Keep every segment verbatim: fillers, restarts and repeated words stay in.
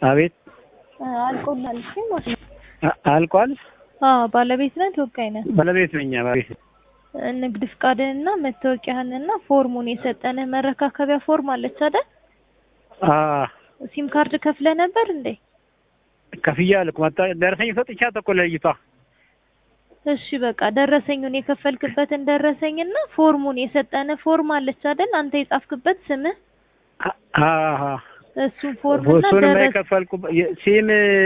አቤት አልቆላል እሺ ማለት ነው። አልቋል? አዎ ባለቤት ነህ ተወካይ ነህ? ባለቤት ነኝ። ባለቤት ንግድ ፍቃድህንና መታወቂያህንና ፎርሙን የሰጠንህ መረካከቢያ ፎርም አለች አይደል? አዎ ሲም ካርድ ከፍለህ ነበር እንዴ? ከፍያለሁ። መጣ ደረሰኝ ሰጥቻት እኮ ለይቷ። እሺ በቃ ደረሰኙን የከፈልክበትን ደረሰኝና ፎርሙን የሰጠንህ ፎርም አለች አይደል? አንተ የጻፍክበት ስምህ አሃ እሱን ፎርምና እሱንም ደረሰ የከፈልኩበት ሲም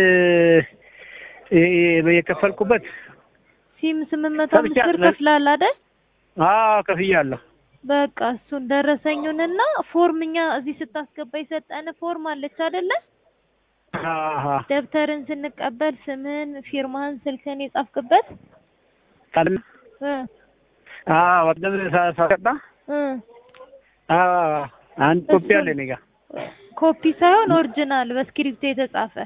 የከፈልኩበት ሲም ስምንት መቶ አምስት ብር ከፍለሃል አይደል? አዎ ከፍያለሁ። በቃ እሱን ደረሰኙንና ፎርምኛ እዚህ ስታስገባ የሰጠንህ ፎርም አለች አይደለ? አሃ ደብተርን ስንቀበል ስምህን፣ ፊርማህን፣ ስልክህን የጻፍክበት ታለም እ አዎ ወደም ሳሳቀጣ እ አዎ አንድ ኮፒ አለ እኔ ጋር። ኮፒ ሳይሆን ኦሪጂናል በስክሪፕቶ የተጻፈ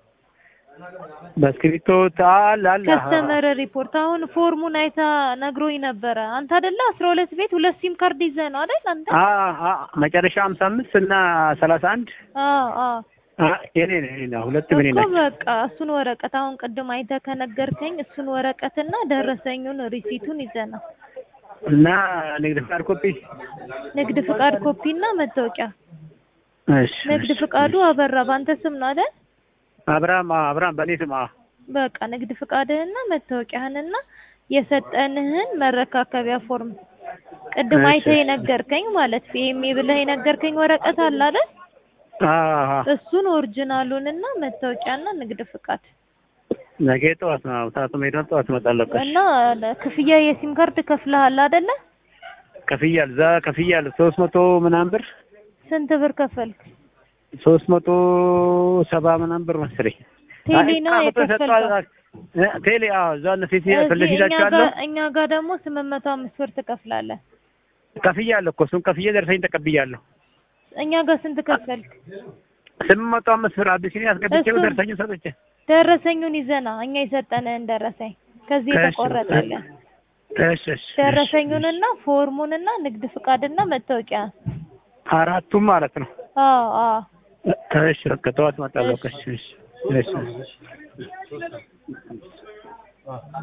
በስክሪፕቶ ታል አለ። ከስተመር ሪፖርት አሁን ፎርሙን አይታ ነግሮኝ ነበረ። አንተ አይደለ አስራ ሁለት ቤት ሁለት ሲም ካርድ ይዘህ ነው አይደል አንተ? አዎ አዎ መጨረሻ ሃምሳ አምስት እና ሰላሳ አንድ አዎ አዎ አ የኔ ነው ሁለት ምን እኮ ነው። በቃ እሱን ወረቀት አሁን ቅድም አይተህ ከነገርከኝ እሱን ወረቀትና ደረሰኙን ሪሲቱን ይዘና እና ንግድ ፍቃድ ኮፒ ንግድ ፍቃድ ኮፒና መታወቂያ። እሺ ንግድ ፍቃዱ አበራ ባንተ ስም ነው አይደል? አብራም አብራም በኔ ስም። በቃ ንግድ ፍቃድህና መታወቂያህንና የሰጠንህን መረካከቢያ ፎርም ቅድም አይተህ የነገርከኝ ማለት ፒኤምኤ ብለህ የነገርከኝ ወረቀት አለ አይደል? አሃ እሱን ኦሪጂናሉንና መታወቂያና ንግድ ፍቃድ ነገ ጠዋት ነው ታቱ ሜዳ ጠዋት መጣለቀ እና ክፍያ የሲም ካርድ ከፍለሃል አይደለ? ከፍያል ዛ ከፍያል ሶስት መቶ ምናምን ብር። ስንት ብር ከፈልክ? ሶስት መቶ ሰባ ምናምን ብር መሰለኝ። ቴሌ ነው የከፈልከው? ቴሌ አዎ እዛ ነፊት ፈለፊታችኋለሁ። እኛ ጋር ደግሞ ስምንት መቶ አምስት ብር ትከፍላለህ። ከፍያለሁ እኮ እሱን ከፍዬ ደረሰኝ ተቀብያለሁ። እኛ ጋር ስንት ከፈልክ? ስምንት መቶ አምስት ብር አዲስኒ አስገብቼው ደረሰኙን ሰጥቼ ደረሰኙን ይዘና እኛ የሰጠንህን ደረሰኝ ከዚህ የተቆረጠልህ እሺ እሺ ደረሰኙንና ፎርሙንና ንግድ ፍቃድና መታወቂያ አራቱም ማለት ነው። አዎ አዎ እሺ በቃ ጠዋት መጣለሁ። እሺ እሺ እሺ